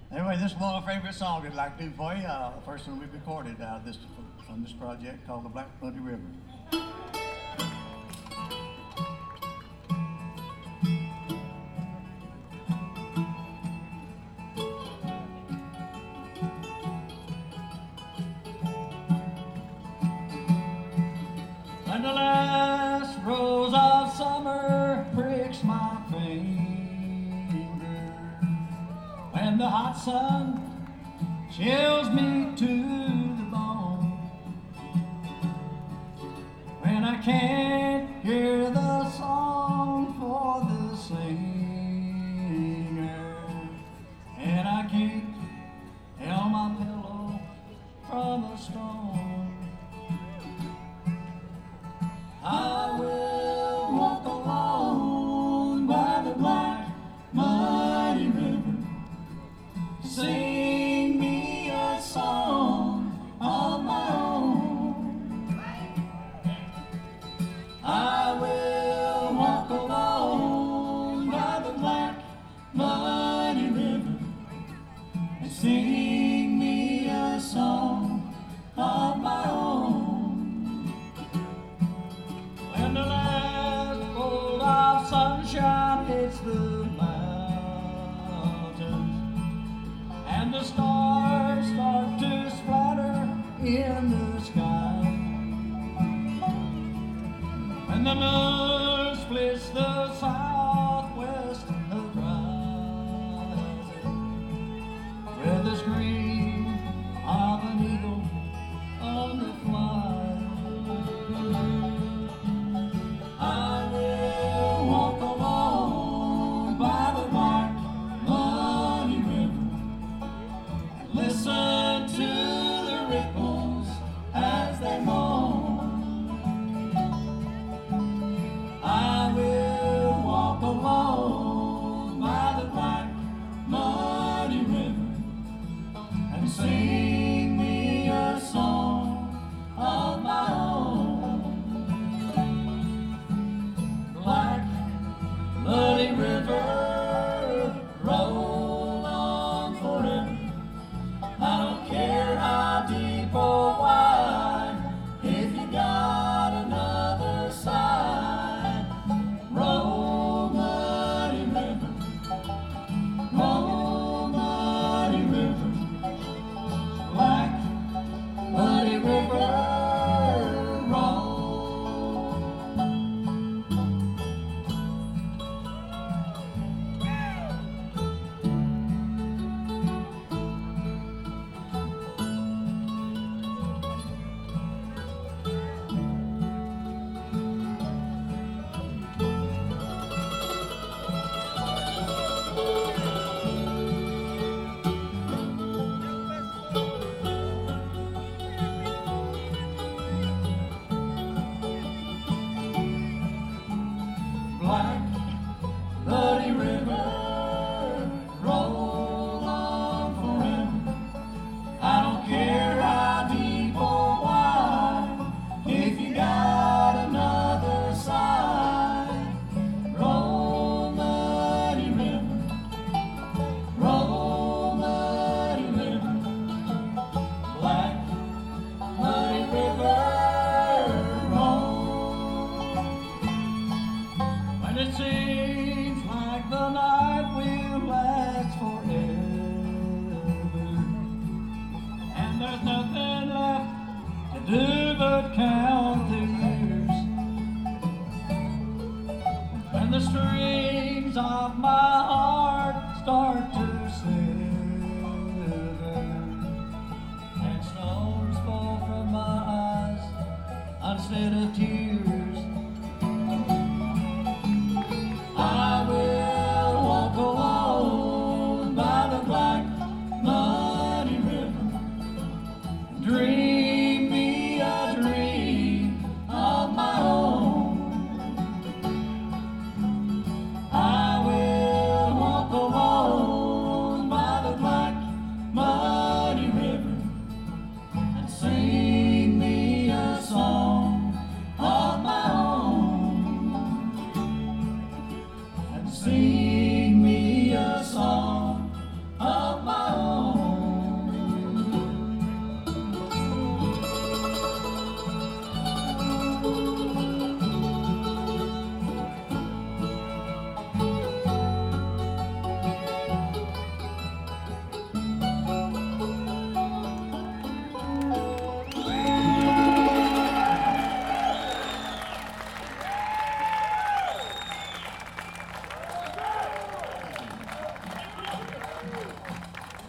Anyway, this is one of my favorite songs I'd like to do for you. First one we've recorded from this project called the Black Bloody River. When the last rose of summer pricks my finger, when the hot sun chills me to the bone, when I can't hear the song for the singer, and I can't held my pillow from a stone, I will walk along by the black muddy river, sing me a song of my own. I will walk along by the black muddy river and sing me a song of my own. When the last bolt of sunshine hits the mountains and the stars start to splatter in the sky, and the moon